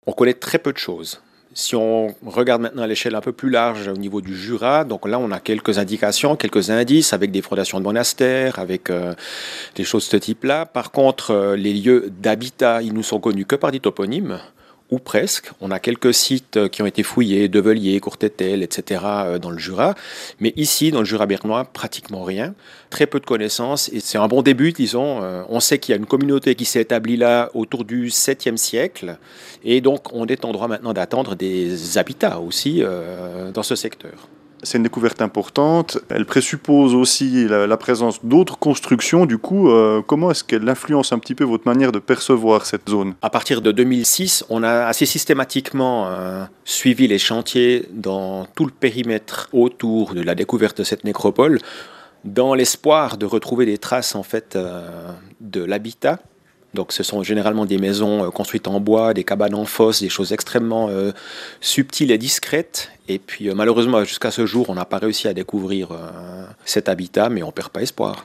On connaît très peu de choses. Si on regarde maintenant à l'échelle un peu plus large au niveau du Jura, donc là on a quelques indications, quelques indices avec des fondations de monastères, avec des choses de ce type-là. Par contre, les lieux d'habitat, ils nous sont connus que par des toponymes, ou presque. On a quelques sites qui ont été fouillés, Develier, Courtétel, etc. Dans le Jura. Mais ici, dans le Jura bernois, pratiquement rien. Très peu de connaissances. Et c'est un bon début, disons. On sait qu'il y a une communauté qui s'est établie là autour du 7e siècle. Et donc, on est en droit maintenant d'attendre des habitats aussi dans ce secteur. C'est une découverte importante. Elle présuppose aussi la présence d'autres constructions. Du coup, comment est-ce qu'elle influence un petit peu votre manière de percevoir cette zone? À partir de 2006, on a assez systématiquement suivi les chantiers dans tout le périmètre autour de la découverte de cette nécropole, dans l'espoir de retrouver des traces en fait de l'habitat. Donc ce sont généralement des maisons construites en bois, des cabanes en fosse, des choses extrêmement subtiles et discrètes. Et puis malheureusement jusqu'à ce jour, on n'a pas réussi à découvrir cet habitat, mais on ne perd pas espoir.